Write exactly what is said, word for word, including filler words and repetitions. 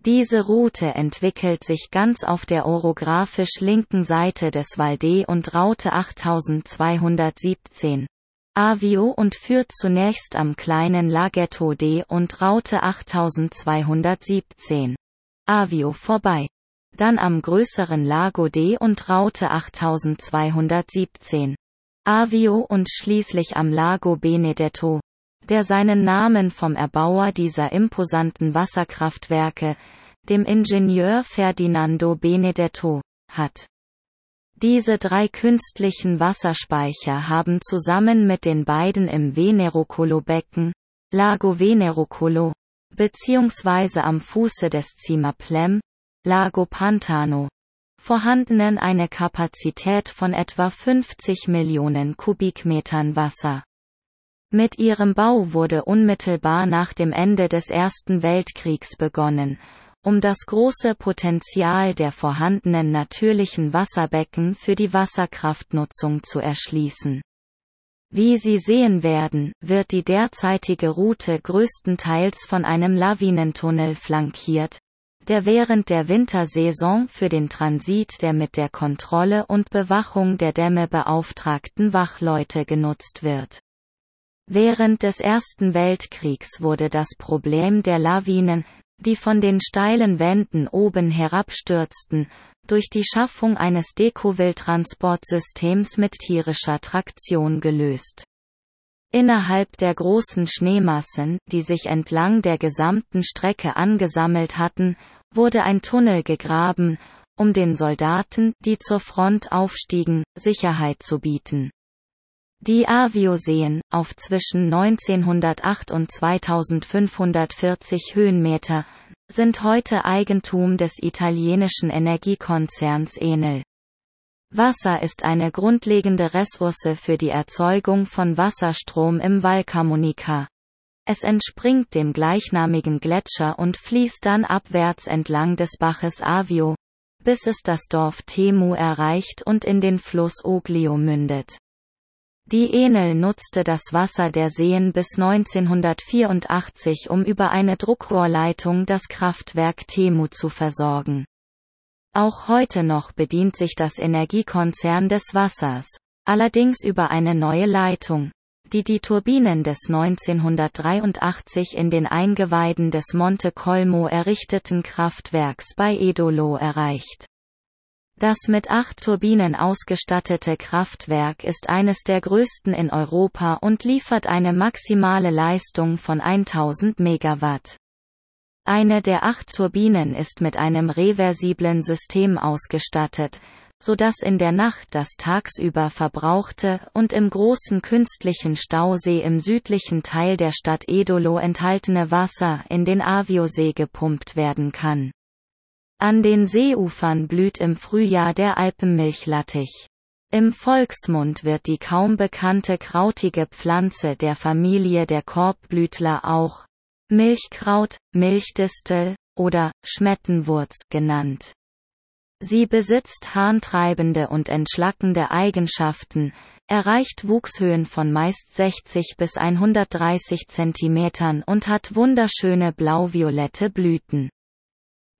Diese Route entwickelt sich ganz auf der orographisch linken Seite des Val d' und Route achttausendzweihundertsiebzehn Avio und führt zunächst am kleinen Laghetto d' und Route achttausendzweihundertsiebzehn Avio vorbei. Dann am größeren Lago d' und Route achttausendzweihundertsiebzehn Avio und schließlich am Lago Benedetto, der seinen Namen vom Erbauer dieser imposanten Wasserkraftwerke, dem Ingenieur Ferdinando Benedetto, hat. Diese drei künstlichen Wasserspeicher haben zusammen mit den beiden im Venerocolo-Becken, Lago Venerocolo, beziehungsweise am Fuße des Zimaplem, Lago Pantano, vorhandenen eine Kapazität von etwa fünfzig Millionen Kubikmetern Wasser. Mit ihrem Bau wurde unmittelbar nach dem Ende des Ersten Weltkriegs begonnen, um das große Potenzial der vorhandenen natürlichen Wasserbecken für die Wasserkraftnutzung zu erschließen. Wie Sie sehen werden, wird die derzeitige Route größtenteils von einem Lawinentunnel flankiert, der während der Wintersaison für den Transit der mit der Kontrolle und Bewachung der Dämme beauftragten Wachleute genutzt wird. Während des Ersten Weltkriegs wurde das Problem der Lawinen, die von den steilen Wänden oben herabstürzten, durch die Schaffung eines Decouville-Transportsystems mit tierischer Traktion gelöst. Innerhalb der großen Schneemassen, die sich entlang der gesamten Strecke angesammelt hatten, wurde ein Tunnel gegraben, um den Soldaten, die zur Front aufstiegen, Sicherheit zu bieten. Die Avioseen, auf zwischen neunzehnhundertacht und zweitausendfünfhundertvierzig Höhenmeter, sind heute Eigentum des italienischen Energiekonzerns Enel. Wasser ist eine grundlegende Ressource für die Erzeugung von Wasserstrom im Val Camonica. Es entspringt dem gleichnamigen Gletscher und fließt dann abwärts entlang des Baches Avio, bis es das Dorf Temu erreicht und in den Fluss Oglio mündet. Die Enel nutzte das Wasser der Seen bis neunzehnhundertvierundachtzig, um über eine Druckrohrleitung das Kraftwerk Temu zu versorgen. Auch heute noch bedient sich das Energiekonzern des Wassers, allerdings über eine neue Leitung, die die Turbinen des neunzehnhundertdreiundachtzig in den Eingeweiden des Monte Colmo errichteten Kraftwerks bei Edolo erreicht. Das mit acht Turbinen ausgestattete Kraftwerk ist eines der größten in Europa und liefert eine maximale Leistung von eintausend Megawatt. Eine der acht Turbinen ist mit einem reversiblen System ausgestattet, sodass in der Nacht das tagsüber verbrauchte und im großen künstlichen Stausee im südlichen Teil der Stadt Edolo enthaltene Wasser in den Aviosee gepumpt werden kann. An den Seeufern blüht im Frühjahr der Alpenmilchlattich. Im Volksmund wird die kaum bekannte krautige Pflanze der Familie der Korbblütler auch Milchkraut, Milchdistel oder Schmettenwurz genannt. Sie besitzt harntreibende und entschlackende Eigenschaften, erreicht Wuchshöhen von meist sechzig bis hundertdreißig Zentimetern und hat wunderschöne blau-violette Blüten.